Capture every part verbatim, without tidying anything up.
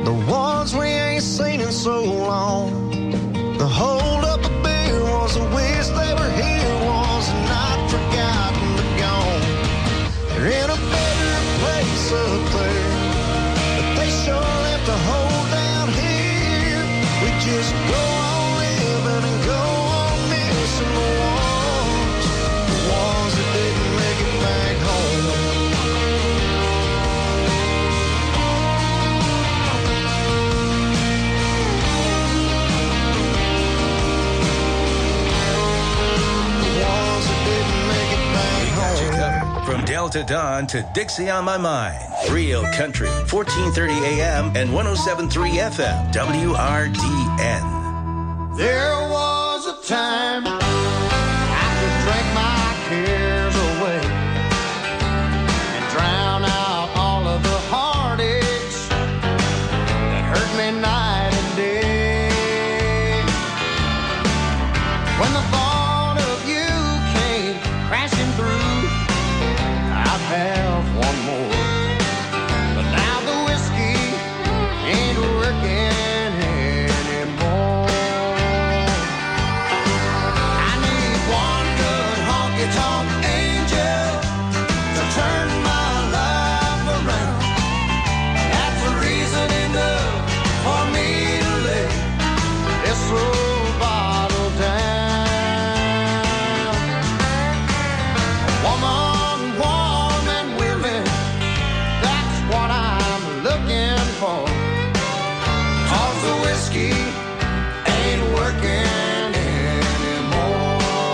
the ones we ain't seen in so long. The hold up a beer was a wish they were here, was not forgotten but gone. They're in a better place up there, but they sure left a hole down here. We just go on living and go on missing the ones, the ones that didn't make it back home. From Delta Dawn to Dixie on My Mind. Real Country, fourteen thirty A M and one oh seven point three F M, W R D N. There was a time I could drink my cares away and drown out all of the heartaches that hurt me night and day. When the thought of you came crashing through, I'd have one more, but now the whiskey ain't working anymore. I need one good honky-tonk angel to turn my life around. That's a reason enough for me to lay this old bottle down. A woman warm and willing, that's what I'm looking for. 'Cause the whiskey ain't working anymore.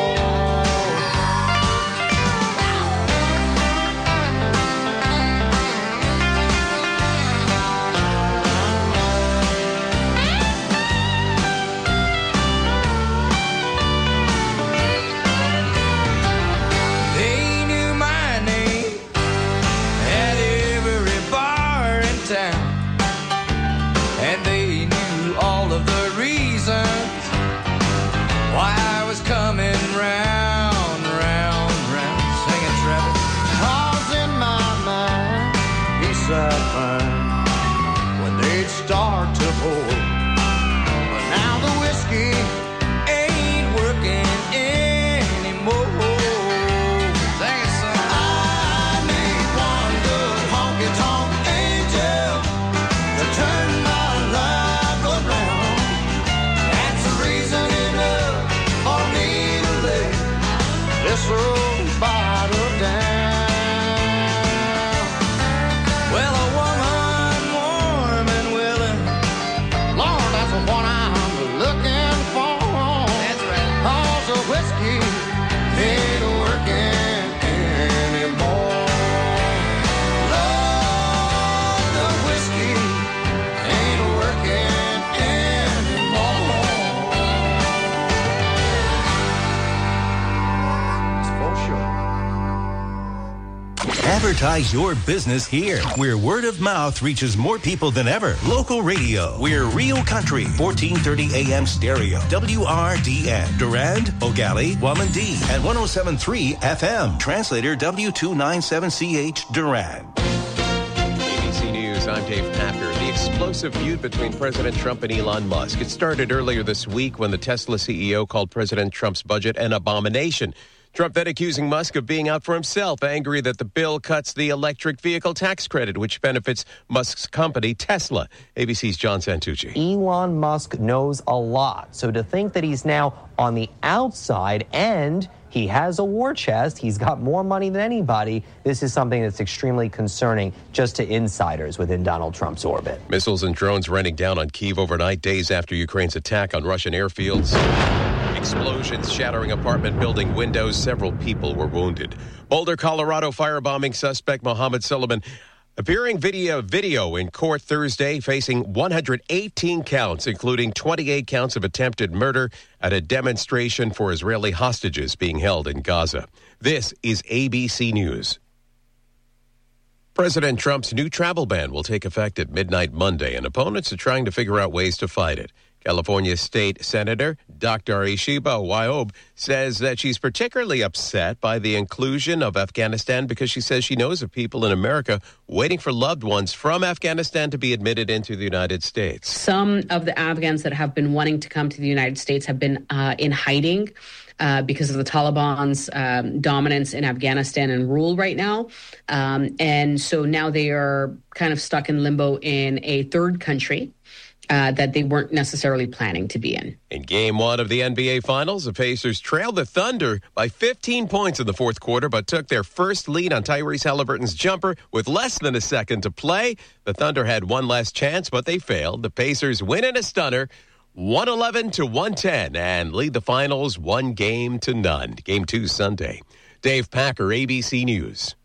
They knew my name at every bar in town, and they knew all of the reasons why I was coming round, round, round. Sing it, Travis. 'Cause in my mind, peace I find when they'd start to pour. But now the whiskey ain't working anymore. Sing it, son. I need one good honky-tonk angel to turn my life around. That's a reason enough for me to lay this old bottle down. Well, a woman warm and willing, Lord, that's the one I'm looking for. That's right. 'Cause the whiskey ain't working anymore. Lord, the whiskey ain't working anymore. It's for sure. Advertise your business here, where word of mouth reaches more people than ever. Local radio. We're Real Country, fourteen thirty A M stereo, W R D N. Durand, O'Galley, Wamandee, and one oh seven point three F M. Translator W two ninety-seven C H, Durand. A B C News, I'm Dave Packer. The explosive feud between President Trump and Elon Musk. It started earlier this week when the Tesla C E O called President Trump's budget an abomination. Trump then accusing Musk of being out for himself, angry that the bill cuts the electric vehicle tax credit, which benefits Musk's company, Tesla. A B C's John Santucci. Elon Musk knows a lot, so to think that he's now on the outside and he has a war chest, he's got more money than anybody, this is something that's extremely concerning just to insiders within Donald Trump's orbit. Missiles and drones raining down on Kyiv overnight, days after Ukraine's attack on Russian airfields. Explosions shattering apartment building windows. Several people were wounded. Boulder, Colorado firebombing suspect Mohammed Suleiman appearing video video in court Thursday, facing one hundred eighteen counts, including twenty-eight counts of attempted murder at a demonstration for Israeli hostages being held in Gaza. This is A B C News. President Trump's new travel ban will take effect at midnight Monday, and opponents are trying to figure out ways to fight it. California State Senator Doctor Ishiba Wayob says that she's particularly upset by the inclusion of Afghanistan because she says she knows of people in America waiting for loved ones from Afghanistan to be admitted into the United States. Some of the Afghans that have been wanting to come to the United States have been uh, in hiding uh, because of the Taliban's um, dominance in Afghanistan and rule right now. Um, and so now they are kind of stuck in limbo in a third country Uh, that they weren't necessarily planning to be in. In game one of the N B A Finals, the Pacers trailed the Thunder by fifteen points in the fourth quarter, but took their first lead on Tyrese Halliburton's jumper with less than a second to play. The Thunder had one last chance, but they failed. The Pacers win in a stunner, one eleven to one ten, and lead the finals one game to none. Game two Sunday. Dave Packer, A B C News.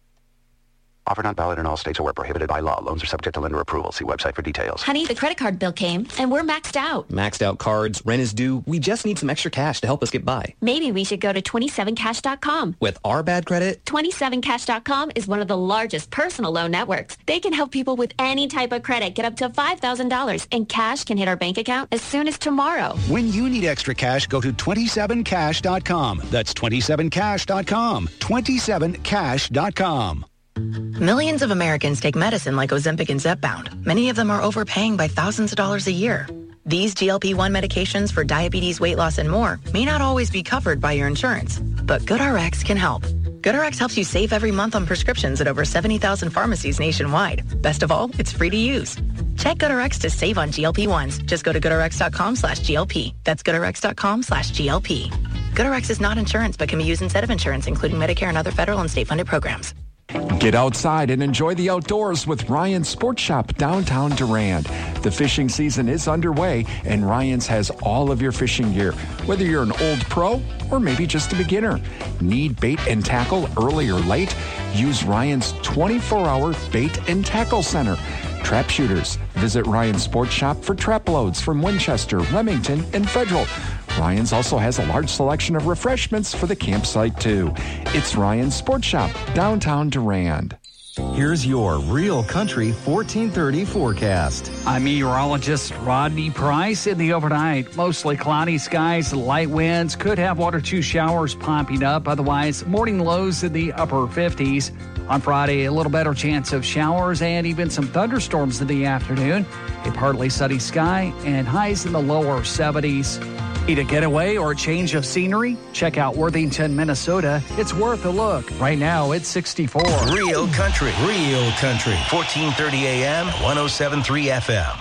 Offer not valid in all states or where prohibited by law. Loans are subject to lender approval. See website for details. Honey, the credit card bill came, and we're maxed out. Maxed out cards, rent is due. We just need some extra cash to help us get by. Maybe we should go to twenty-seven cash dot com. With our bad credit? twenty-seven cash dot com is one of the largest personal loan networks. They can help people with any type of credit get up to five thousand dollars, and cash can hit our bank account as soon as tomorrow. When you need extra cash, go to twenty-seven cash dot com. That's twenty-seven cash dot com. twenty-seven cash dot com. Millions of Americans take medicine like Ozempic and Zepbound. Many of them are overpaying by thousands of dollars a year. These G L P one medications for diabetes, weight loss, and more may not always be covered by your insurance, but GoodRx can help. GoodRx helps you save every month on prescriptions at over seventy thousand pharmacies nationwide. Best of all, it's free to use. Check GoodRx to save on G L P ones. Just go to goodrx dot com slash G L P. That's goodrx dot com slash G L P. GoodRx is not insurance, but can be used instead of insurance, including Medicare and other federal and state-funded programs. Get outside and enjoy the outdoors with Ryan's Sports Shop downtown Durand. The fishing season is underway, and Ryan's has all of your fishing gear. Whether you're an old pro or maybe just a beginner. Need bait and tackle early or late? Use Ryan's twenty-four hour bait and tackle center. Trap shooters. Visit Ryan's Sports Shop for trap loads from Winchester, Remington, and Federal. Ryan's also has a large selection of refreshments for the campsite, too. It's Ryan's Sports Shop, downtown Durand. Here's your Real Country fourteen thirty forecast. I'm meteorologist Rodney Price. In the overnight, mostly cloudy skies, light winds, could have one or two showers popping up. Otherwise, morning lows in the upper fifties. On Friday, a little better chance of showers and even some thunderstorms in the afternoon. A partly sunny sky and highs in the lower seventies. Need a getaway or a change of scenery? Check out Worthington, Minnesota. It's worth a look. Right now, it's sixty-four. Real Country. Real Country. fourteen thirty A M, one oh seven point three F M.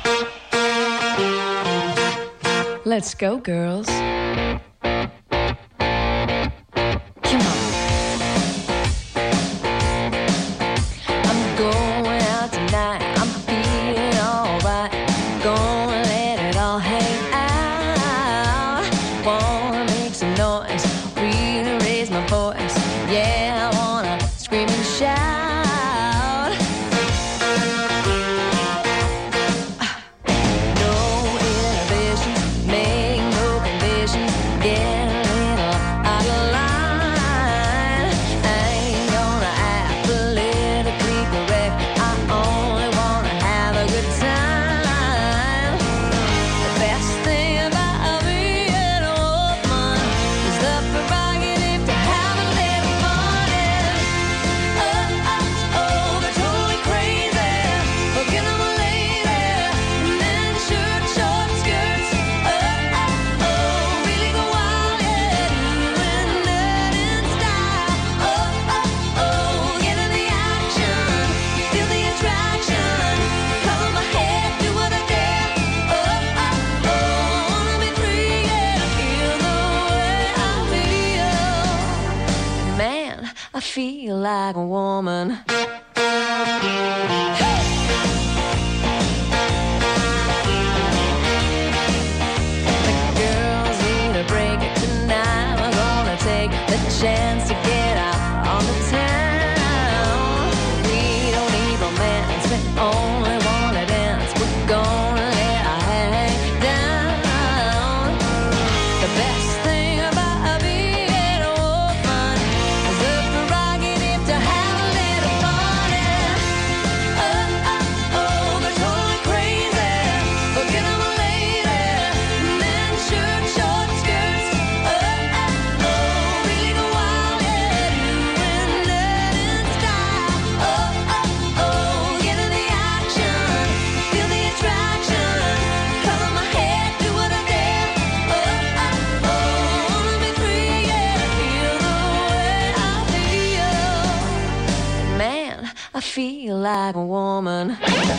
Let's go, girls. Feel like a woman. Chance to get out on the town. We don't need romance, we only want to dance. We're gonna let our hang down. The best thing about being a woman is the prerogative to have a little fun. feel like a woman.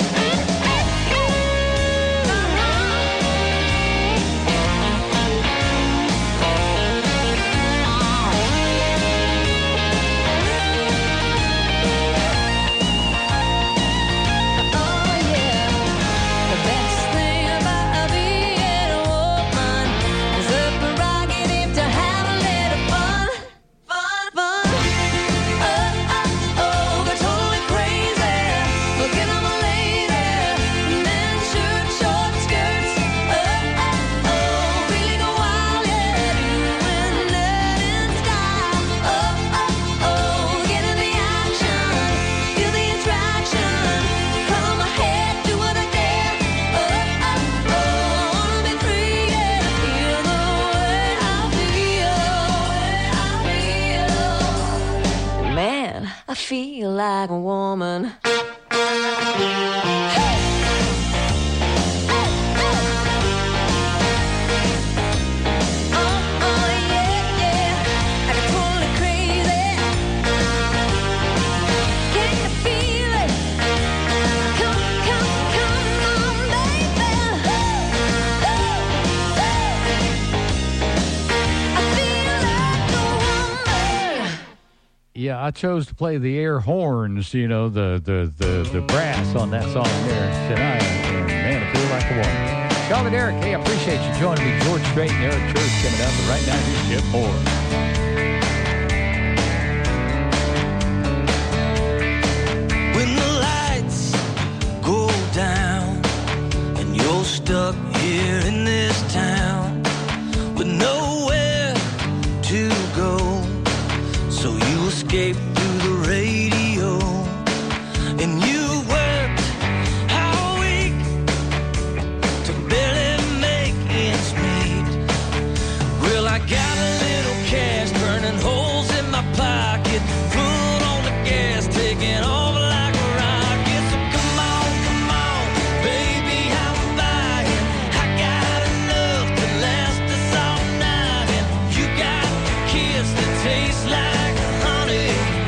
I feel like a woman. Yeah, I chose to play the air horns, you know, the the the, the brass on that song there tonight. And man, I feel like a woman. Charlotte Eric, hey, I appreciate you joining me. George Strait and Eric Church coming up. But right now, here's Jeff Moore. When the lights go down and you're stuck here in this town with nowhere to go, so you escape through the radio, and you worked all week to barely make ends meet. Well, I got a little cash burning holes in my pocket, foot on the gas, taking off like a rocket. So come on, come on, baby, I'm buying. I got enough to last us all night, and you got a kiss that tastes like honey.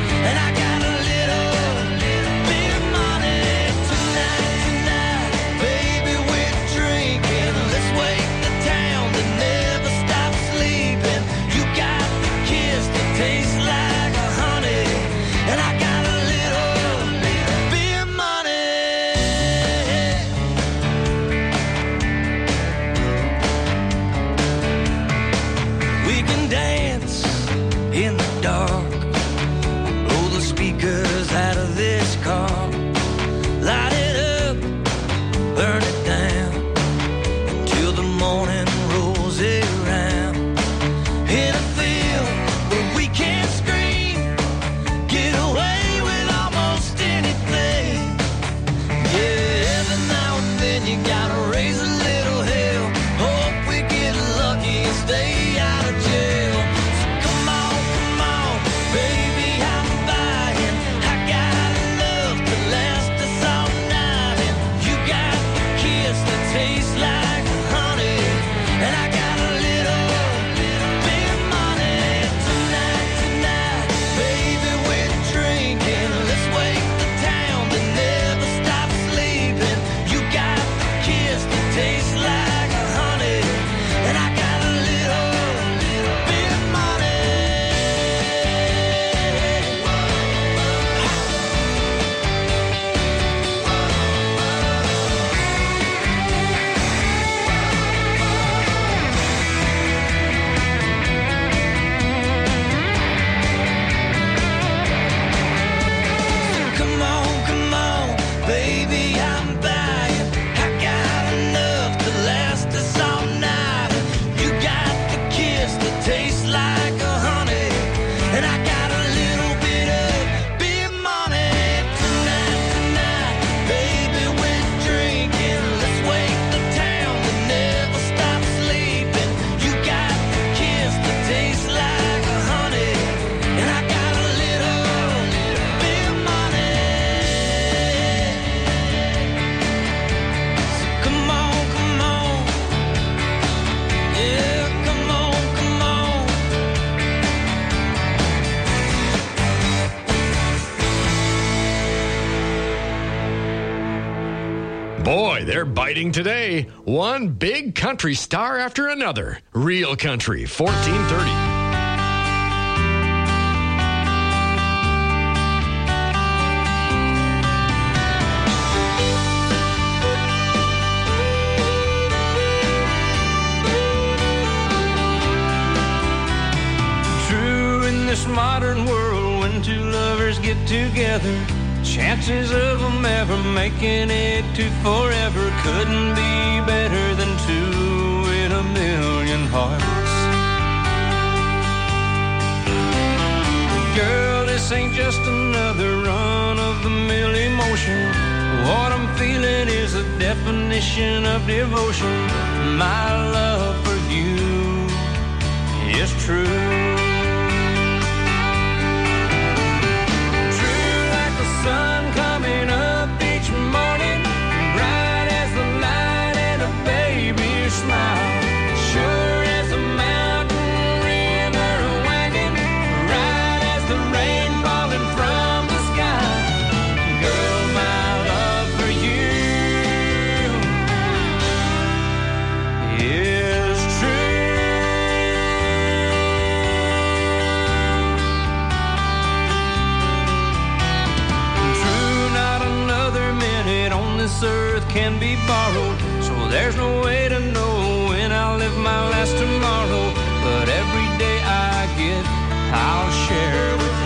Boy, they're biting today. One big country star after another. Real Country, fourteen thirty. True in this modern world, when two lovers get together, chances of them ever making it to forever couldn't be better than two in a million hearts. Girl, this ain't just another run-of-the-mill emotion. What I'm feeling is a definition of devotion. My love for you is true. Sun coming up each morning, bright as the light and a baby's smile, sure as a mountain river winding, right as the rain falling from the sky. Girl, my love for you is true. This earth can be borrowed, so there's no way to know when I'll live my last tomorrow. But every day I get, I'll share with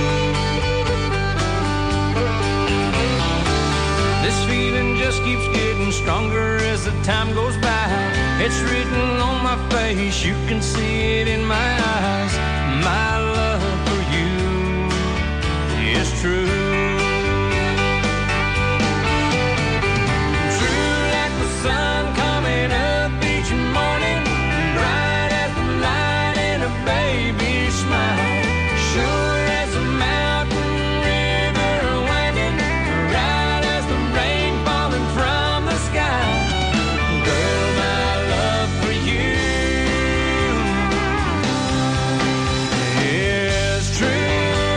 you. This feeling just keeps getting stronger as the time goes by. It's written on my face, you can see it in my eyes. My love for you is true. Sun coming up each morning, bright as the light and a baby's smile, sure as a mountain river winding, right as the rain falling from the sky. Girl, my love for you is true.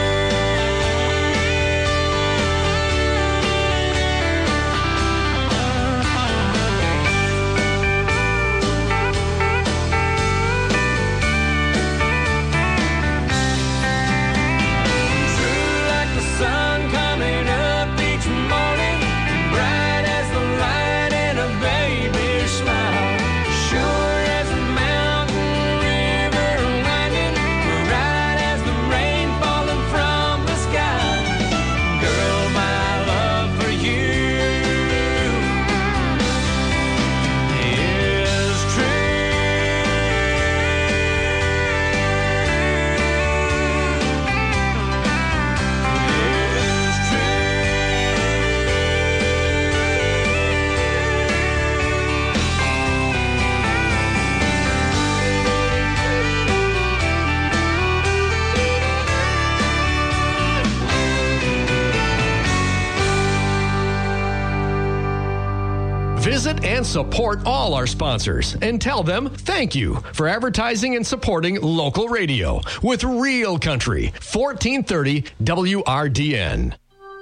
Visit and support all our sponsors and tell them thank you for advertising and supporting local radio with Real Country, fourteen thirty W R D N.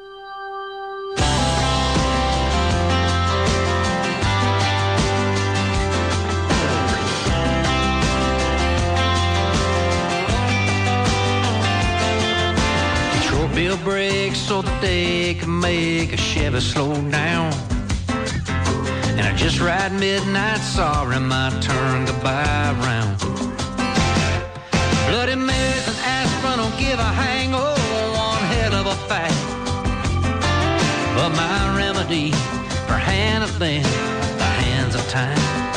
Control bill brakes so that they can make a Chevy slow down. And I just ride midnight, sorry, my turn to buy round. Bloody Marys and aspirin don't give a hangover, one hell of a fact. But my remedy for hand have been the hands of time.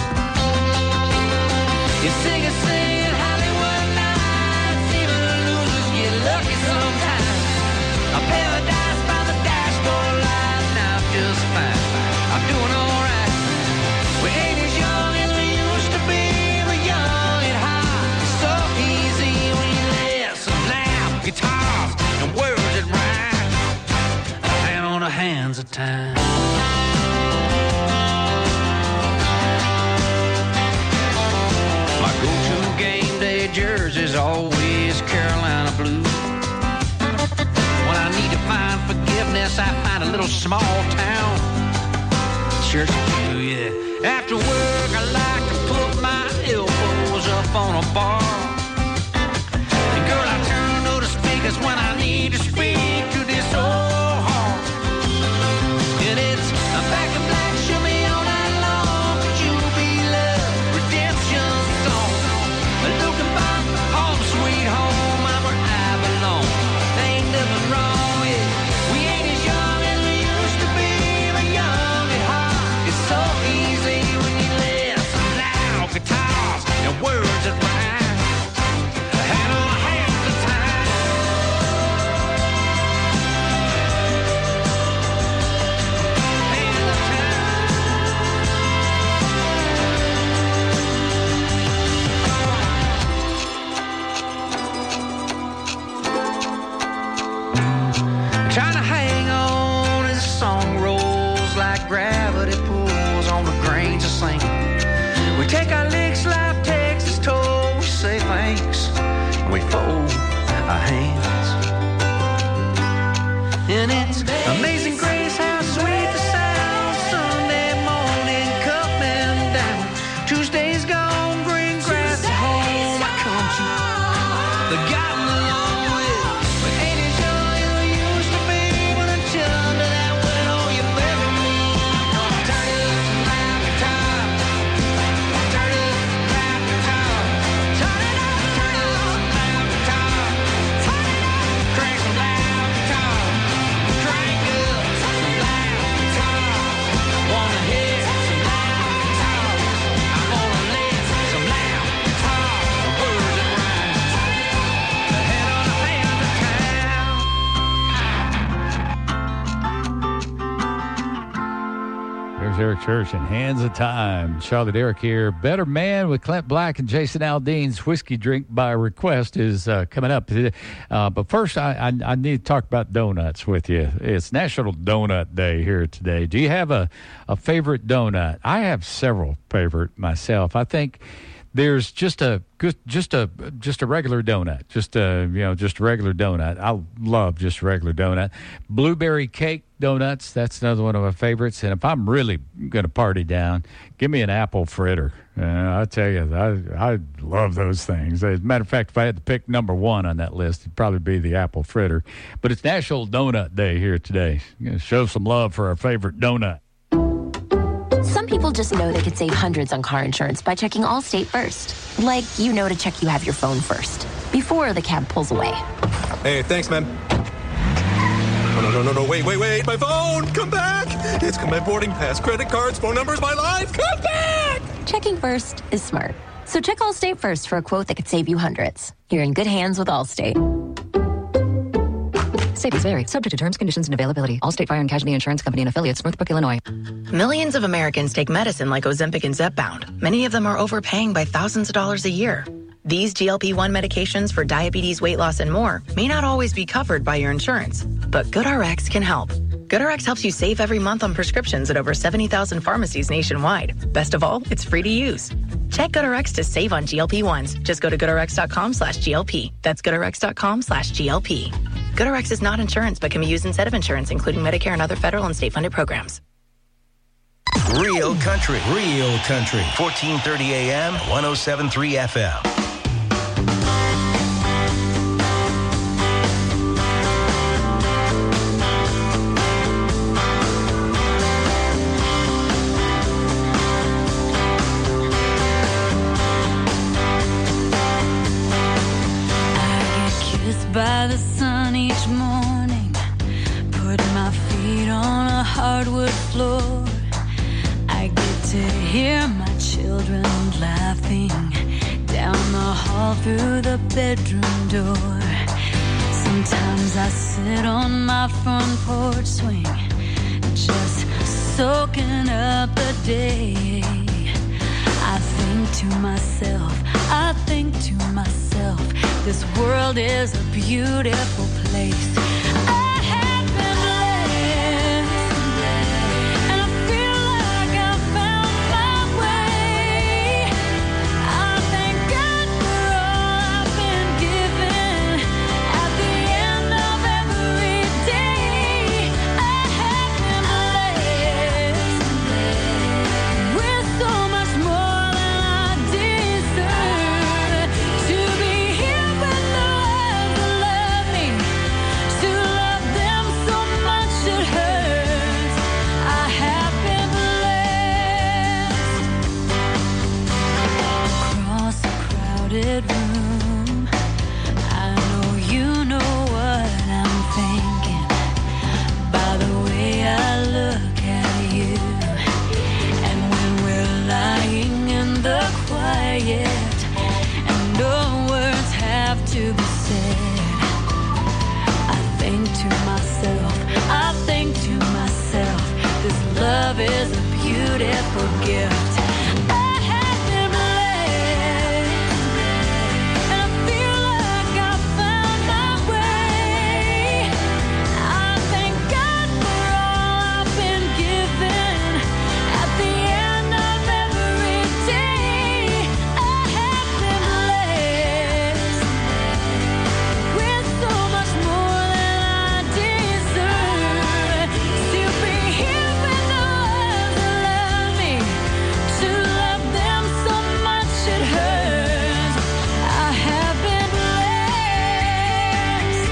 You sing and sing at Hollywood nights, even the losers get lucky sometimes. A paradise by the dashboard light, now just fine. I'm doing all right. We ain't as young as we used to be, but young and high. It's so easy when you listen loud guitars and words that rhyme. A hand on the hands of time. My go-to game day jersey's always Carolina blue. When I need to find forgiveness, I find a little small town. sure she do, yeah. After work, I like to put my elbows up on a bar. And girl, I turn to the speakers when I need to speak to this old heart. And it's a back in black, show me all night long. Could you be love, redemption song? Looking back, home sweet home, I'm where I belong. There ain't nothing wrong, yeah. We ain't as young as we used to be, but young at heart. It's so easy when you listen. Loud guitars and words that rhyme. Hand on hand the time. Hand the Trying to hang on as the song rolls like gravity pulls on the grains of sand. We take our licks, life takes its toll. We say thanks, and we fold our hands. And it's amazing grace how sweet the sound. Sunday morning coming down. Tuesday's gone, green grass at home. I come to the gotten along with. But ain't as young as we used to be. But until under that window, you better move. Turn it up some loud guitar. Turn it up some loud guitar. Turn it up, turn it up some loud guitar. Turn it up, crank some loud guitar. Crank up some loud guitar. Wanna hear some loud guitar. I wanna live some loud guitar. Words that rhyme. The head on the hand of town. There's Eric Church and Hands of Time. Charlotte Eric here. Better Man with Clint Black and Jason Aldean's Whiskey Drink by Request is uh, coming up. Uh, but first, I, I, I need to talk about donuts with you. It's National Donut Day here today. Do you have a, a favorite donut? I have several favorite myself. I think there's just a good, just a just a regular donut, just a you know just a regular donut. I love just a regular donut. Blueberry cake donuts, that's another one of my favorites. And if I'm really going to party down, give me an apple fritter. Uh, I tell you, I I love those things. As a matter of fact, if I had to pick number one on that list, it'd probably be the apple fritter. But it's National Donut Day here today. I'm going to show some love for our favorite donut. Some people just know they could save hundreds on car insurance by checking Allstate first. Like, you know to check you have your phone first, before the cab pulls away. Hey, thanks, man. Oh, no, no, no, no, wait, wait, wait, my phone! Come back! It's my boarding pass, credit cards, phone numbers, my life! Come back! Checking first is smart. So check Allstate first for a quote that could save you hundreds. You're in good hands with Allstate. Savings vary. Subject to terms, conditions, and availability. Allstate Fire and Casualty Insurance Company and affiliates, Northbrook, Illinois. Millions of Americans take medicine like Ozempic and Zepbound. Many of them are overpaying by thousands of dollars a year. These G L P one medications for diabetes, weight loss, and more may not always be covered by your insurance, but GoodRx can help. GoodRx helps you save every month on prescriptions at over seventy thousand pharmacies nationwide. Best of all, it's free to use. Check GoodRx to save on G L P ones. Just go to GoodRx.com slash GLP. That's GoodRx.com slash GLP. GoodRx is not insurance, but can be used instead of insurance, including Medicare and other federal and state-funded programs. Real country, real country. fourteen thirty A M, one oh seven point three F M. By the sun each morning, put my feet on a hardwood floor. I get to hear my children laughing down the hall through the bedroom door. Sometimes I sit on my front porch swing, just soaking up the day. I think to myself, I think to myself, this world is a beautiful place. I have been blessed, and I feel like I found my way. I thank God for all I've been given. At the end of every day, I have been blessed, say it, and no words have to be said. I think to myself, I think to myself, this love is a beautiful gift. I have been blessed, and I feel like I found my way. I thank God for all I've been given. At the end of every day, I have been blessed with so much more than I deserve. To be here with the ones that love me, to love them so much it hurts. I have been blessed.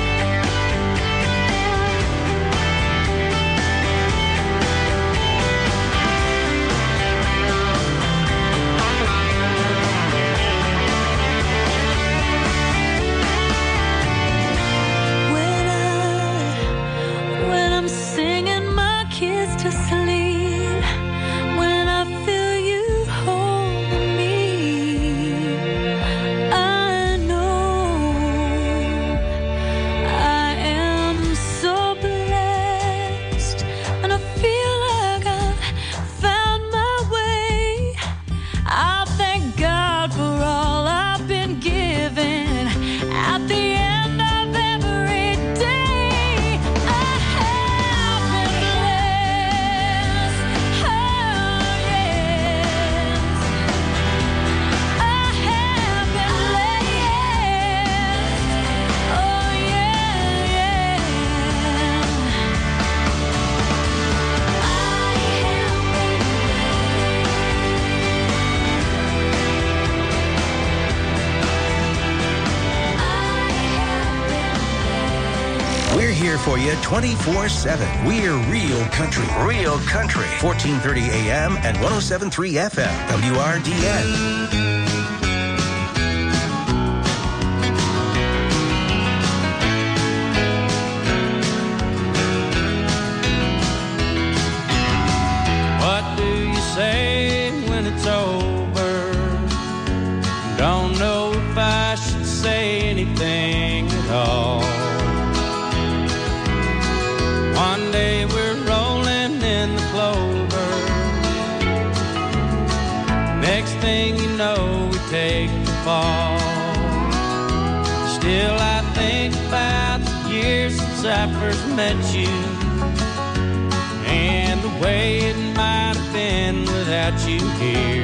When I, when I'm singing my kids to sleep, when I feel you hold me, I know I am so blessed, and I feel like I've found my way. I thank God for all I've been given. At the end of every day, I have been blessed. Oh yes, I have been blessed. Oh yeah, yeah. We're here for you twenty-four seven. We're Real Country. Real Country. fourteen thirty A M and one oh seven point three F M. W R D N. What do you say when it's over? Don't know if I should say anything at all. One day we're rolling in the clover. Next thing you know, we take the fall. Still I think about the years since I first met you, and the way it might have been without you here.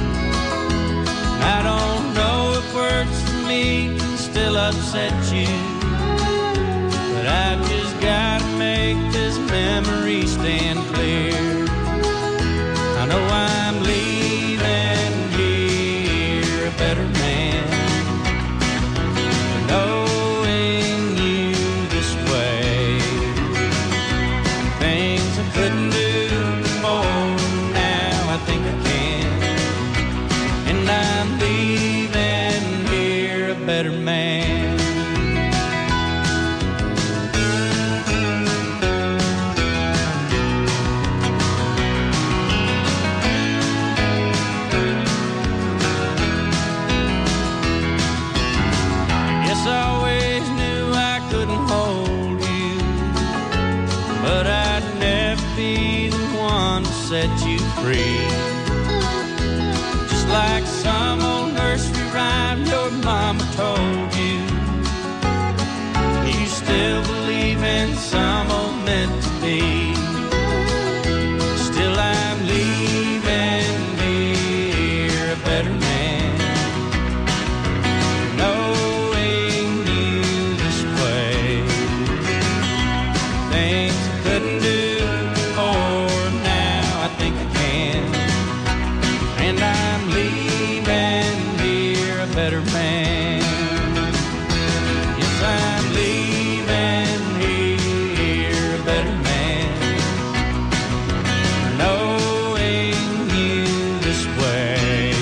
I don't know if words for me can still upset you, but I've just gotta make this memory stand clear. I know I'm leaving here a better man, knowing you this way. Things I couldn't do before, now I think I can. And I'm leaving here a better man. Yes, I always knew I couldn't hold you, but I'd never be the one to set you free. Just like some old nursery rhyme your mama told you, you still believe in some old meant to be. Still I'm leaving here a better man, knowing you this way. Things I couldn't do before, now I think I can. And I'm leaving here a better man. Yes, I'm leaving here a better man, knowing you this way.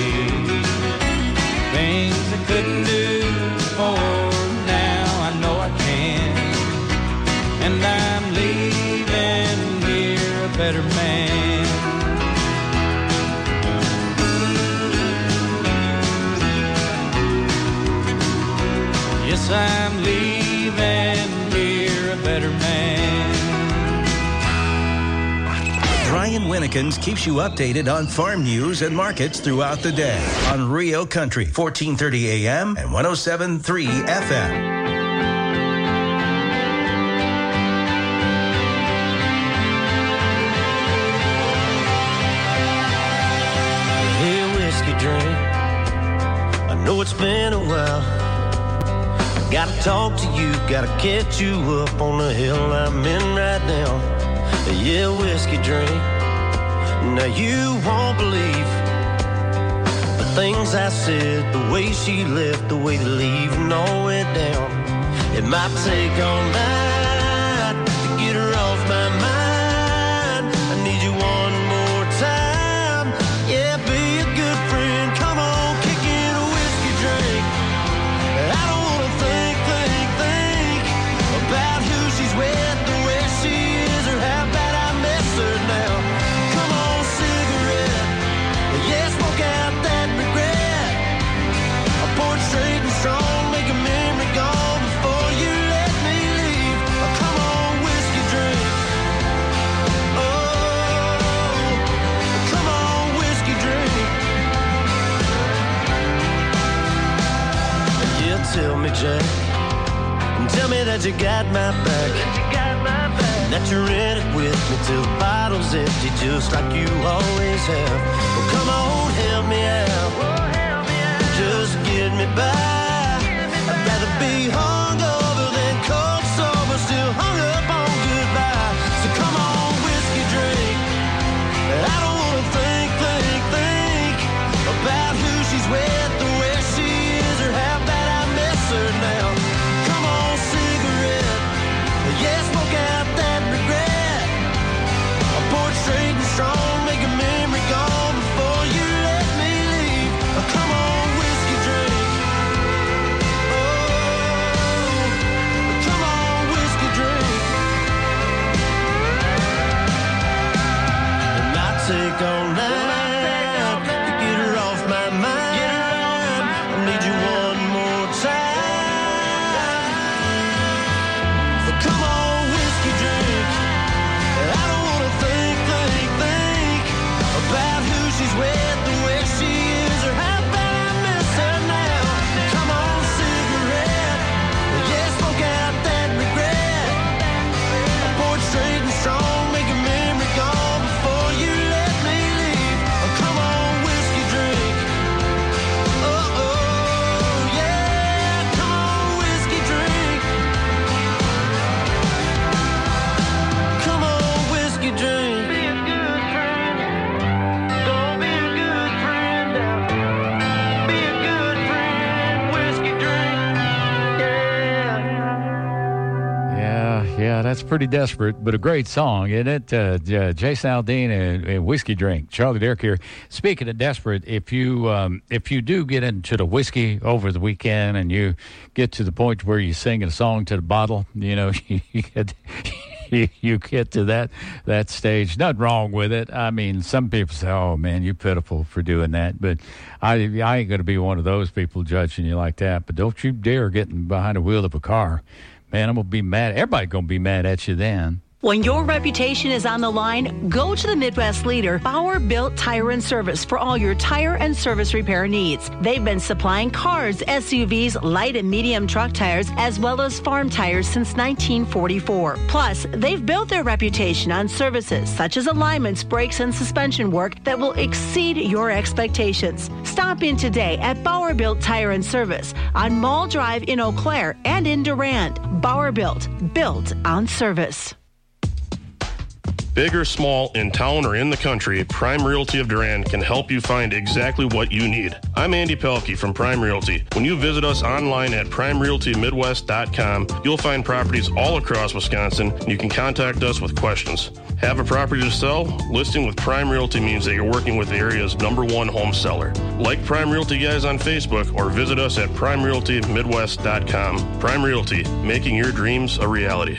Things I couldn't do before, now I know I can. And I'm leaving here a better man. Americans keeps you updated on farm news and markets throughout the day on Rio Country, fourteen thirty A M and one oh seven point three F M. Drink. I know it's been a while. I gotta talk to you, gotta catch you up on the hill I'm in right now. Yeah, whiskey drink. Now you won't believe the things I said, the way she left, the way the leaving all went down. It might take all night to get her off my mind. I need you one more time. Yeah, be a good friend. Come on, kick in a whiskey drink. I don't wanna think, think, think about who she's with, the way she is, or how bad I miss her now. Come on, cigarette. Yeah, smoke out that regret. I pour it straight and strong, make a memory gone before you let me leave. Oh, come on, whiskey drink. Oh, come on, whiskey drink. Yeah, tell me, Jack, tell me that you got my back, that you're in it with me till the bottle's empty, just like you always have. Well, come on, help me out, just get me by. I'd rather be hungover than cold sober, still hung up on goodbye. So come on, whiskey drink. I don't wanna think, think, think about who she's with, the way she is, or how bad I miss her now. Come on, cigarette. Yeah, smoke out that regret. I pour it straight and strong, make a memory gone before you let me leave. Oh, come on, whiskey drink. Oh, come on, whiskey drink. And I take all night to get her off my mind. I need you one more time. So come on, whiskey drink. I don't wanna think, think, think about who she's with, the way she is, or how bad I miss her now. Come on, cigarette. Yeah, smoke out that regret. I pour it straight and strong, make a memory gone before you let me leave. Oh, come on, whiskey drink. Oh, oh, yeah, come on, whiskey drink. Come on, whiskey drink. Be a good friend. Don't be a good friend. Be a good friend. Whiskey drink. Yeah. Yeah, yeah, that's pretty desperate, but a great song, isn't it? Uh, J- Jason Aldean and, and Whiskey Drink. Charlie Derrick here. Speaking of desperate, if you um, if you do get into the whiskey over the weekend and you get to the point where you're singing a song to the bottle, you know, you get you, you get to that that stage. Nothing wrong with it. I mean, some people say, "Oh man, you're pitiful for doing that," but I I ain't going to be one of those people judging you like that. But don't you dare get behind the wheel of a car. Man, I'm going to be mad. Everybody's going to be mad at you then. When your reputation is on the line, go to the Midwest leader, Bauer Built Tire and Service, for all your tire and service repair needs. They've been supplying cars, S U Vs, light and medium truck tires, as well as farm tires since nineteen forty-four. Plus, they've built their reputation on services such as alignments, brakes, and suspension work that will exceed your expectations. Stop in today at Bauer Built Tire and Service on Mall Drive in Eau Claire and in Durand. Bauer Built, built on service. Big or small, in town or in the country, Prime Realty of Durand can help you find exactly what you need. I'm Andy Pelkey from Prime Realty. When you visit us online at prime realty midwest dot com, you'll find properties all across Wisconsin, and you can contact us with questions. Have a property to sell? Listing with Prime Realty means that you're working with the area's number one home seller. Like Prime Realty guys on Facebook or visit us at prime realty midwest dot com. Prime Realty, making your dreams a reality.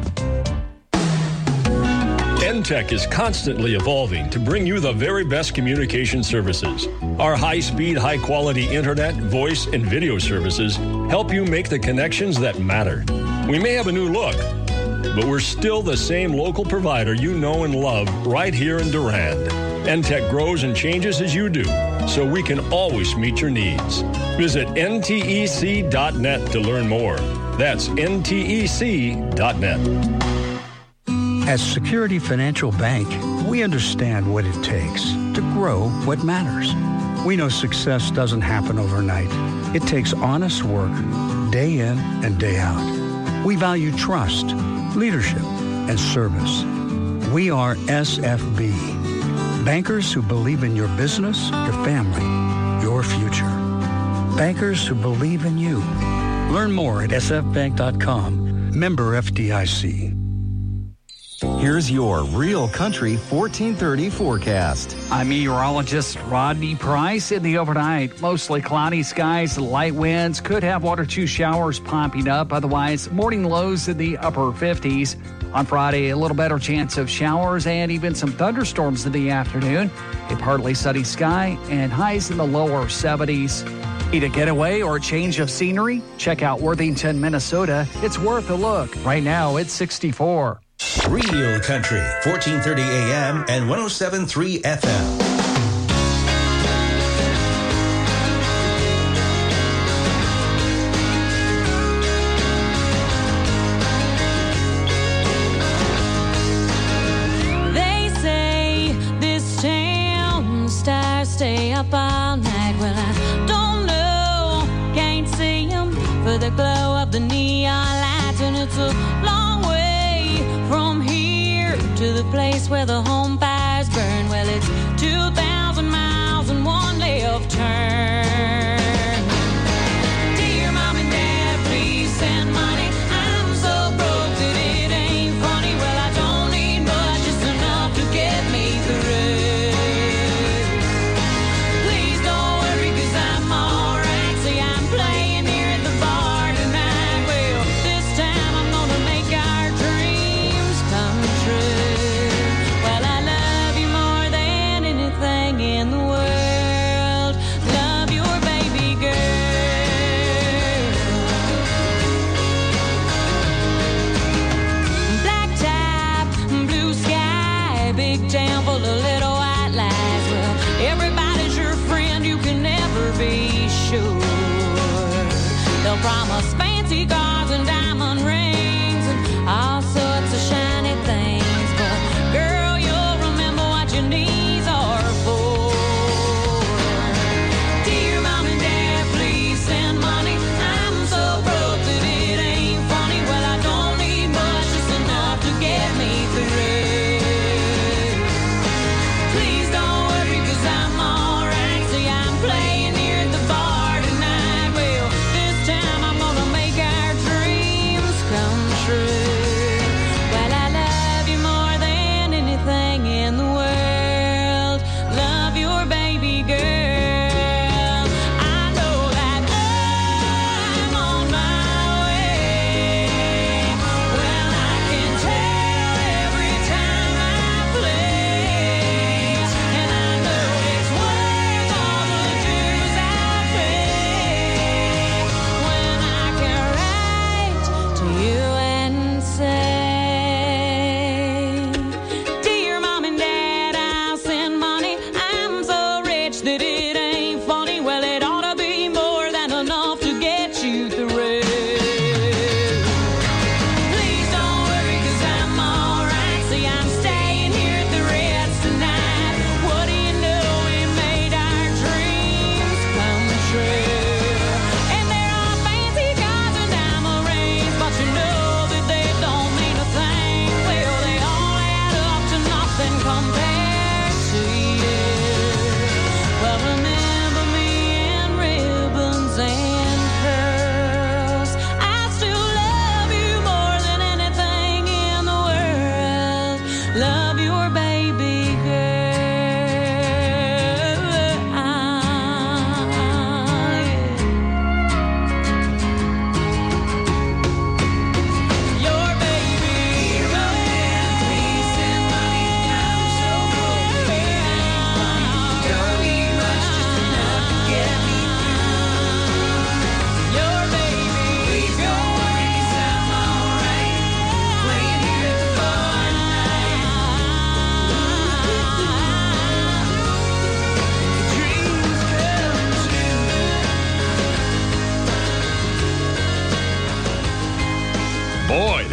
N-Tech is constantly evolving to bring you the very best communication services. Our high-speed, high-quality internet, voice, and video services help you make the connections that matter. We may have a new look, but we're still the same local provider you know and love right here in Durand. N-Tech grows and changes as you do, so we can always meet your needs. Visit N T E C dot net to learn more. That's N T E C dot net. At Security Financial Bank, we understand what it takes to grow what matters. We know success doesn't happen overnight. It takes honest work, day in and day out. We value trust, leadership, and service. We are S F B, bankers who believe in your business, your family, your future. Bankers who believe in you. Learn more at S F bank dot com. Member F D I C. Here's your Real Country fourteen thirty forecast. I'm meteorologist Rodney Price. In the overnight, mostly cloudy skies, light winds, could have one or two showers popping up. Otherwise, morning lows in the upper fifties. On Friday, a little better chance of showers and even some thunderstorms in the afternoon. A partly sunny sky and highs in the lower seventies. Need a getaway or a change of scenery? Check out Worthington, Minnesota. It's worth a look. Right now, it's sixty-four. Real Country, fourteen thirty A M and one oh seven point three F M. They say this town stars stay up all night. Well, I don't know, can't see them for the glow of the neon lights, and it's a long way from here to the place where the home fires burn. Well, it's two thousand miles and one left turn. Dear Mom and Dad, please send money. I'm so broke that it ain't funny. Well, I don't need much, just enough to get me through. Please don't worry, 'cause I'm alright. See, I'm playing here at the bar tonight. Well, this time I'm gonna make our dreams come true. Well, I love you more than anything in the world. Love your baby girl. Black top, blue sky, big town full of little white lies. Well, everybody's your friend, you can never be sure. They'll promise fancy cars and diamond rings and all sorts of shiny things, but girl, you'll remember what your knees are for. Dear Mom and Dad, please send money. I'm so broke that it ain't funny. Well, I don't need much, just enough to get me through. Please don't worry, 'cause I'm alright. See, I'm playing here at the bar tonight. Well, this time I'm gonna make our dreams come true. Well, I love you more than anything in the world. Love your baby girl. I know that I'm on my way. Well, I can tell every time I play, and I know it's worth all the dues I pay. When I can write to you and say, Dear Mom and Dad, I'll send money. I'm so rich that it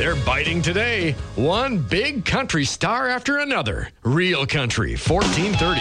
They're biting today. One big country star after another. Real Country, fourteen thirty.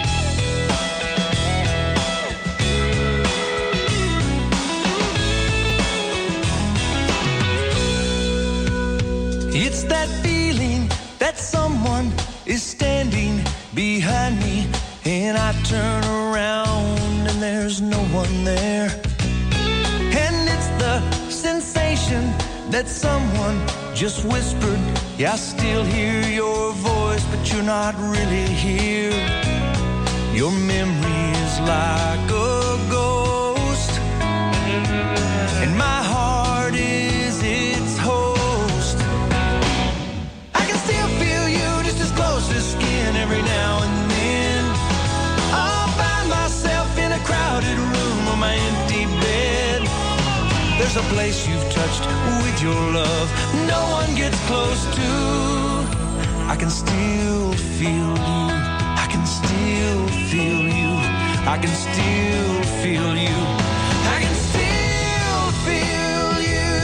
It's that feeling that someone is standing behind me, and I turn around and there's no one there. And it's the sensation that someone just whispered, yeah, I still hear your voice, but you're not really here. Your memory is like a ghost, and my heart is its host. I can still feel you just as close as skin every now and then. I'll find myself in a crowded room on my empty bed. There's a place you've touched with your love no one gets close to. I can still feel you. I can still feel you. I can still feel you. I can still feel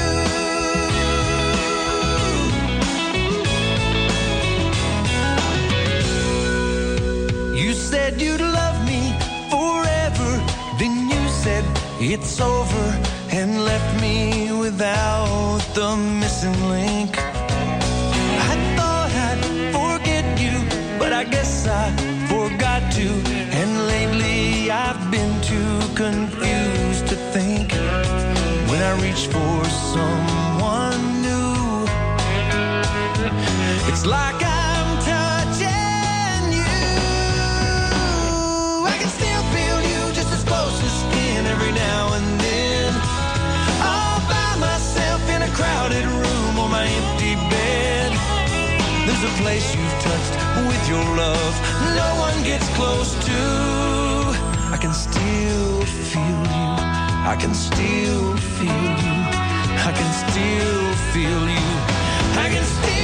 you. You said you'd love me forever. Then you said it's over and left me without the missing link. I thought I'd forget you, but I guess I forgot to. And lately I've been too confused to think. When I reach for someone new, it's like I'm touching you. I can still feel you just as close as skin every now and then. All by myself in a crowded room on my empty bed. There's a place you've touched with your love no one gets close to. I can still feel you. I can still feel you. I can still feel you. I can still feel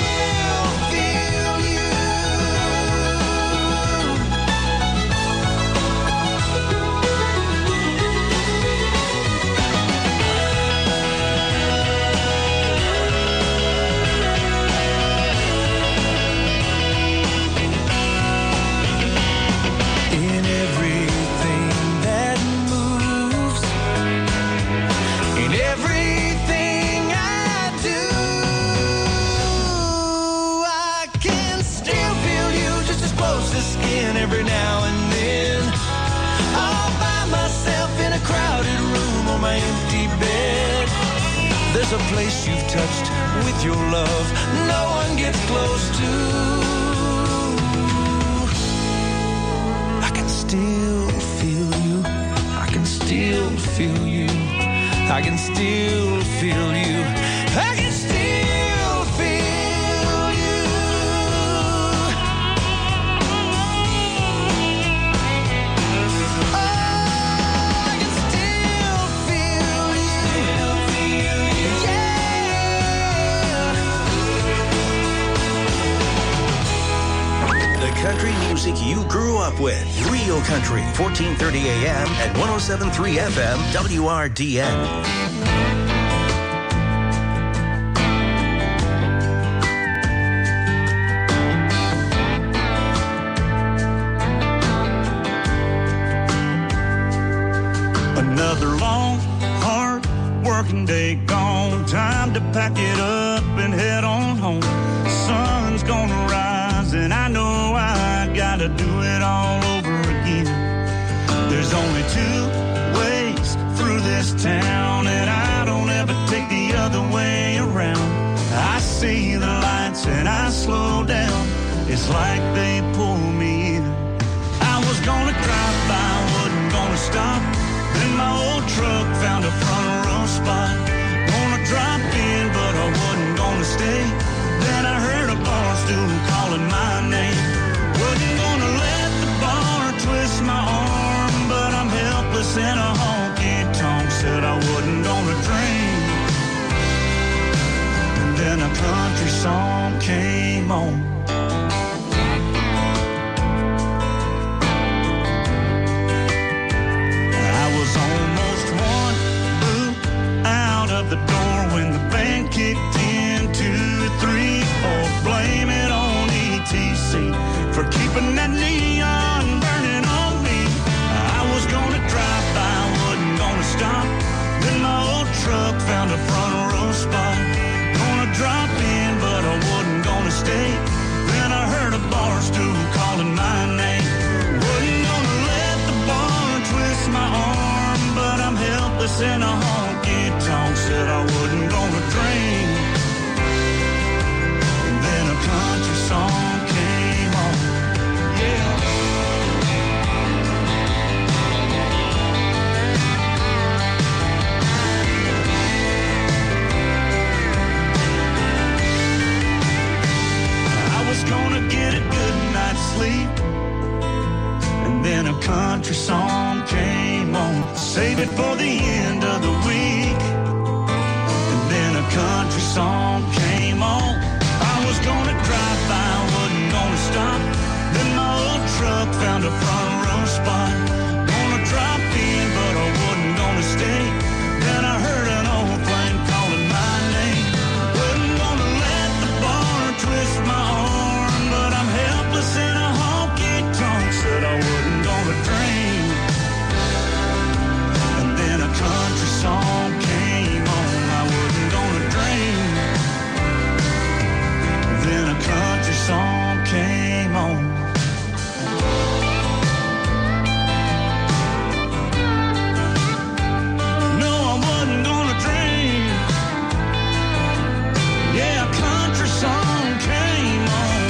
every now and then. All by myself in a crowded room on my empty bed. There's a place you've touched with your love no one gets close to. I can still feel you. I can still feel you. I can still feel you. I can still country music you grew up with. Real Country, fourteen thirty A M and one oh seven point three F M, W R D N. Another long, hard working day gone. Time to pack it up and head on home. Sun's gonna rise and I know I gotta do it all over again. There's only two ways through this town and I don't ever take the other way around. I see the lights and I slow down. It's like they pull me in. I was gonna drive by, wasn't gonna stop. Then my old truck found a front row spot. Gonna drop in, but I wasn't gonna stay. Then I heard a bar stool calling my name. Wasn't gonna let the bar twist my arm, but I'm helpless in a honky-tonk. Said I wasn't gonna drink. And then a country song came on. Almost one boot out of the door when the band kicked in to helpless in a honky-tonk, said I wasn't gonna drink. And then a country song came on. Yeah. I was gonna get a good night's sleep, and then a country song came on. Save it for the end of the week. And then a country song came on. I was gonna drive by, wasn't gonna stop. Then my old truck found a front row spot. Gonna drop in, but I wasn't gonna stay. Then I heard an old flame calling my name. Wasn't gonna let the bar twist my arm, but I'm helpless in a honky-tonk, said I wasn't gonna dream. And then a country song came on, I wasn't gonna dream. Then a country song came on. No, I wasn't gonna dream. Yeah, a country song came on.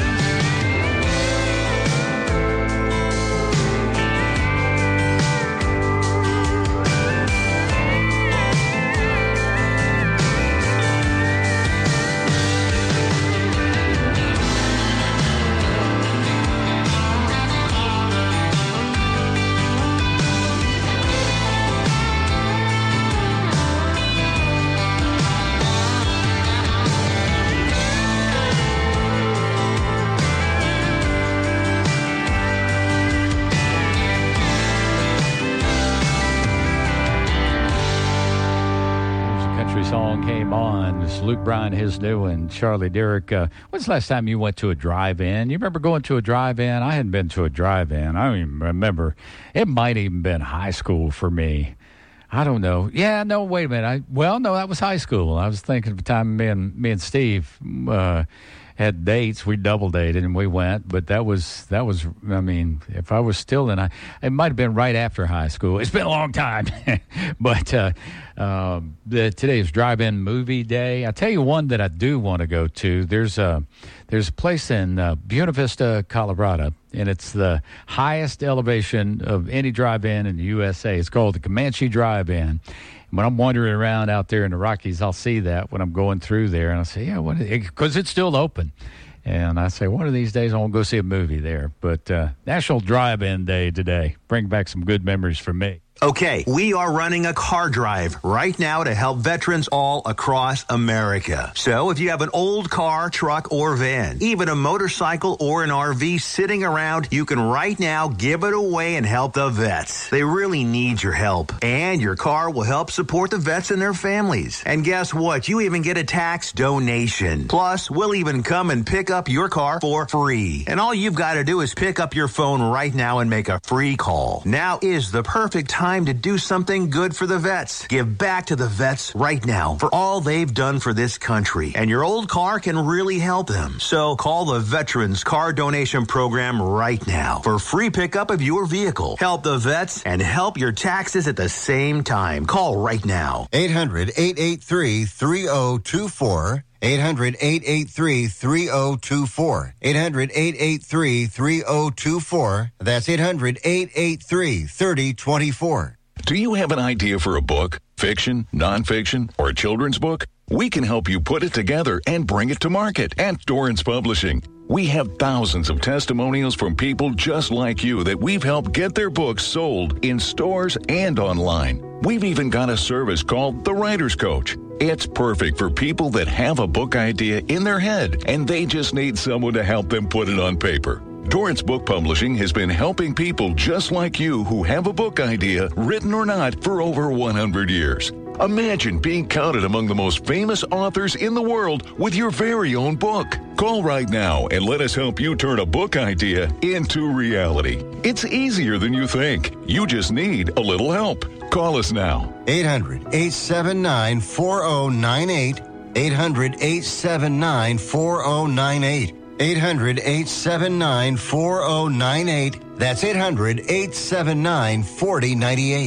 Song came on. It's Luke Bryan, his new one. Charlie Derrick, uh, when's the last time you went to a drive-in? You remember going to a drive-in? I hadn't been to a drive-in. I don't even remember. It might even been high school for me. I don't know. Yeah, no, wait a minute. I, well, no, that was high school. I was thinking of the time me and, me and Steve uh, had dates. We double dated and we went, but that was, that was, I mean, if I was still in, I, it might have been right after high school. It's been a long time. But uh, uh, the, today is drive-in movie day. I tell you one that I do want to go to. There's a, there's a place in uh, Buena Vista, Colorado, and it's the highest elevation of any drive-in in the U S A. It's called the Comanche Drive-In. When I'm wandering around out there in the Rockies, I'll see that when I'm going through there, and I say, yeah, what? Because it's still open. And I say, one of these days I want to go see a movie there. But uh, National Drive-In Day today. Bring back some good memories for me. Okay, we are running a car drive right now to help veterans all across America. So if you have an old car, truck, or van, even a motorcycle or an R V sitting around, you can right now give it away and help the vets. They really need your help. And your car will help support the vets and their families. And guess what? You even get a tax donation. Plus, we'll even come and pick up your car for free. And all you've got to do is pick up your phone right now and make a free call. Now is the perfect time Time to do something good for the vets. Give back to the vets right now for all they've done for this country. And your old car can really help them. So call the Veterans Car Donation Program right now for free pickup of your vehicle. Help the vets and help your taxes at the same time. Call right now. eight hundred, eight eight three, three oh two four. eight hundred, eight eight three, three oh two four. eight hundred, eight eight three, three oh two four. That's eight hundred, eight eight three, three oh two four. Do you have an idea for a book, fiction, nonfiction, or a children's book? We can help you put it together and bring it to market at Dorrance Publishing. We have thousands of testimonials from people just like you that we've helped get their books sold in stores and online. We've even got a service called The Writer's Coach. It's perfect for people that have a book idea in their head and they just need someone to help them put it on paper. Dorrance Book Publishing has been helping people just like you who have a book idea, written or not, for over one hundred years. Imagine being counted among the most famous authors in the world with your very own book. Call right now and let us help you turn a book idea into reality. It's easier than you think. You just need a little help. Call us now. eight hundred, eight seven nine, four oh nine eight. eight hundred, eight seven nine, four oh nine eight. eight hundred, eight seven nine, four oh nine eight. That's eight hundred, eight seven nine, four oh nine eight.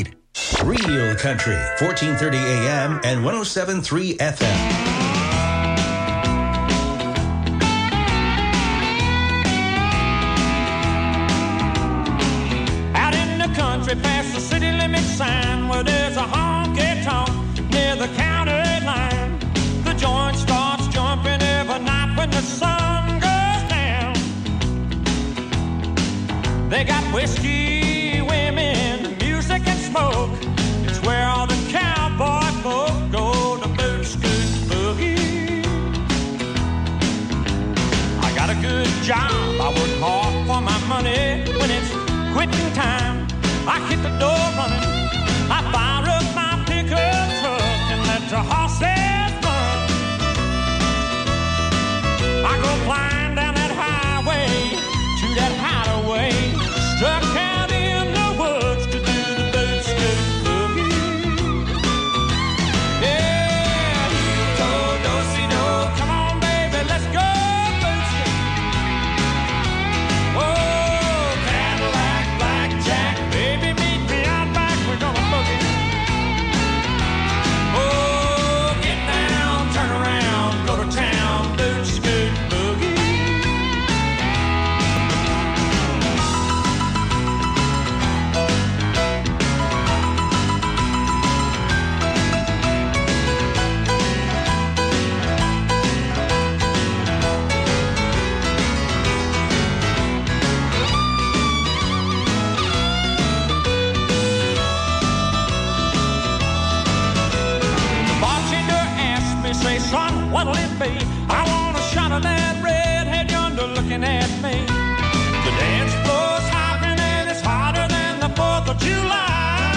Real Country, fourteen thirty A M and one oh seven point three F M. Past the city limit sign where there's a honky-tonk near the county line. The joint starts jumping every night when the sun goes down. They got whiskey, women, music and smoke. It's where all the cowboy folk go to boot, scoot, boogie. I got a good job, I work hard for my money. When it's quitting time, I hit the door running, I fire up my pickup truck and let the horses run. I go flying down that highway to that hideaway, struck out in the woods to do the boot scoot boogie. Yeah, do do si do, come on baby, let's go boot scoot. Oh, Cadillac, blackjack, baby, meet me out back, we're gonna boogie. Oh, get down, turn around, go to town, boot scoot boogie. The bartender asked me, say, son, what'll it be? I want a shot of that redhead yonder looking at me. The dance floor's hopping and it's hotter than the fourth of July.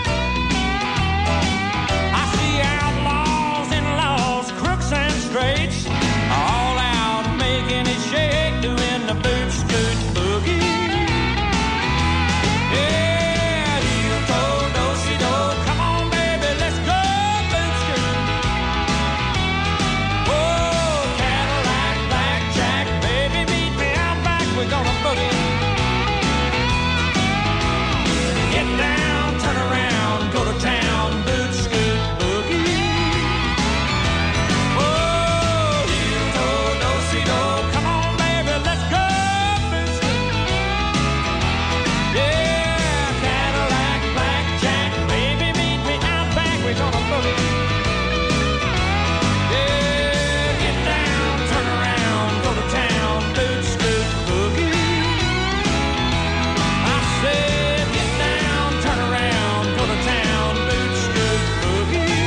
I see outlaws, in-laws, crooks and straights, all out making it shake, doing the boot scoot boogie. Yeah, heel toe, do si do, come on baby, let's go boot scoot. Oh, Cadillac, blackjack, baby, meet me out back, we're gonna boogie. Get down, turn around, go to town, boot scoot boogie. Oh, heel toe, do si do, come on baby, let's go boot scoot. Yeah, Cadillac, blackjack, baby, meet me out back, we're gonna boogie. Yeah, get down, turn around, go to town, boot scoot boogie. I said, get down, turn around, go to town, boot scoot boogie.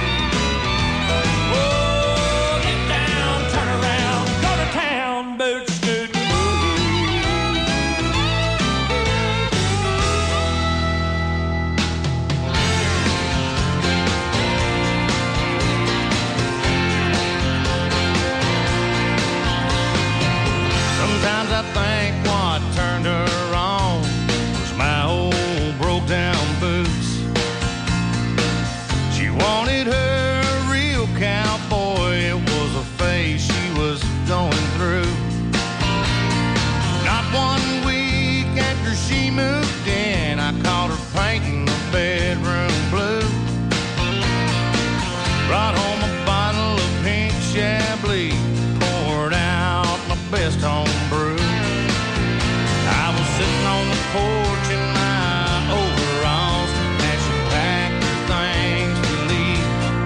Oh, get down, turn around, go to town, boot scoot boogie. Sometimes I think what turned her on was my old broke down boots. She wanted her a real cowboy, it was a phase she was going through. Not one week after she moved in, I caught her painting the bedroom blue. Brought home a bottle of pink Chablis, poured out my best home brew. I was sitting on the porch in my overalls as she packed her things to leave.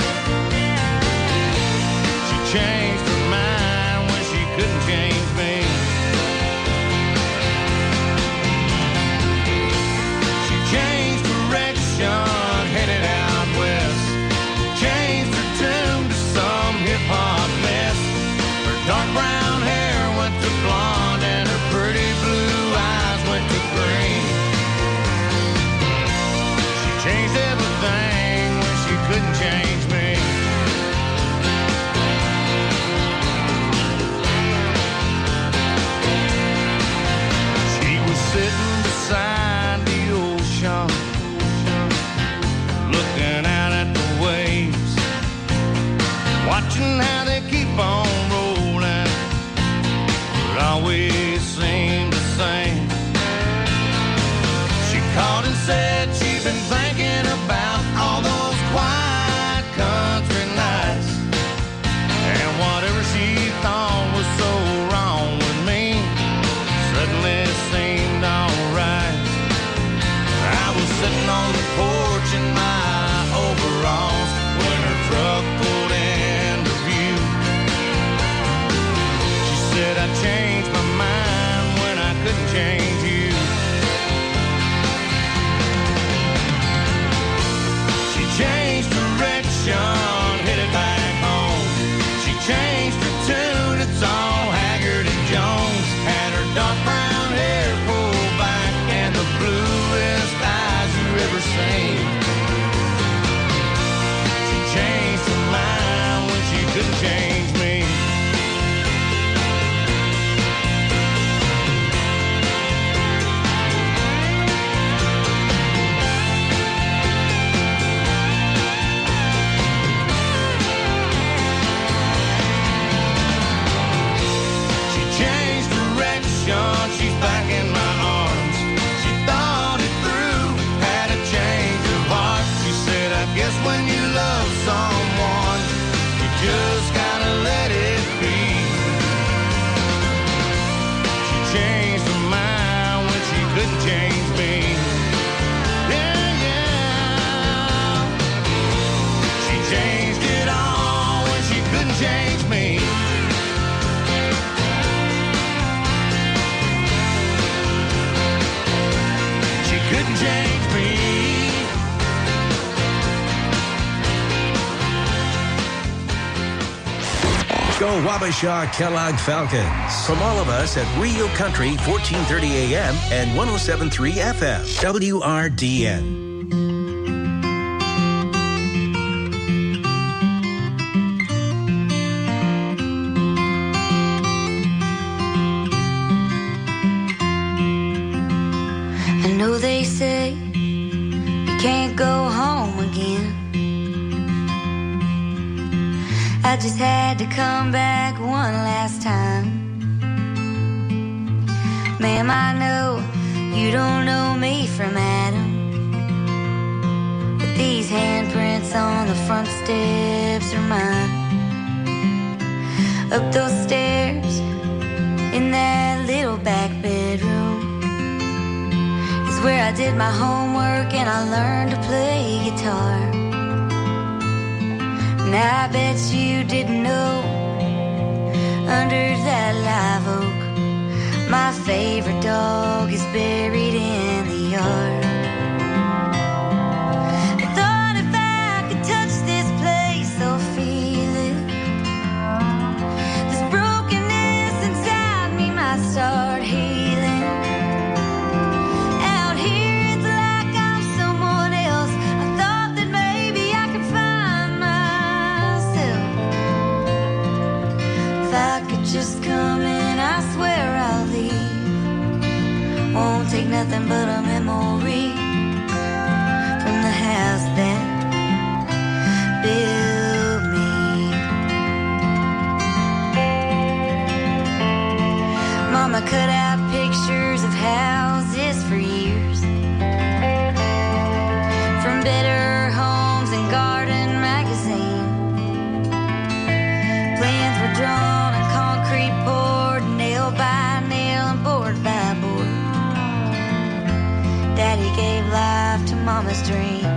on the porch in my overalls when her truck pulled into view. She said I changed my mind when I couldn't change you. She changed direction, headed back home. She changed her tune, it's all Haggard and Jones. Had her dark brown hair pulled back and the bluest eyes you ever seen. She changed her mind when she couldn't change me. She's back in my arms. She thought it through, had a change of heart. She said, I guess when you love someone, you just gotta let it be. She changed her mind when she couldn't change me. Yeah, yeah. She changed it all when she couldn't change me. Couldn't change me. Go Wabasha Kellogg Falcons. From all of us at Rio Country, fourteen thirty A M and one oh seven point three F M, W R D N. I know they say you can't go home again. I just had to come back one last time. Ma'am, I know you don't know me from Adam, but these handprints on the front steps are mine. Up those stairs in that little back bedroom is where I did my homework and I learned to play guitar. Now I bet you didn't know, under that live oak, my favorite dog is buried in the yard. I thought if I could touch this place, I'll feel it. This brokenness inside me might start healing. Out here it's like I'm someone else. I thought that maybe I could find myself. If I could just come in, I swear I'll leave. Won't take nothing but a memory from the house that built me. Mama cut out pictures of houses for years, from Better Homes and Garden magazine. Plans were drawn on concrete board, nail by nail and board by board. Daddy gave life to Mama's dream.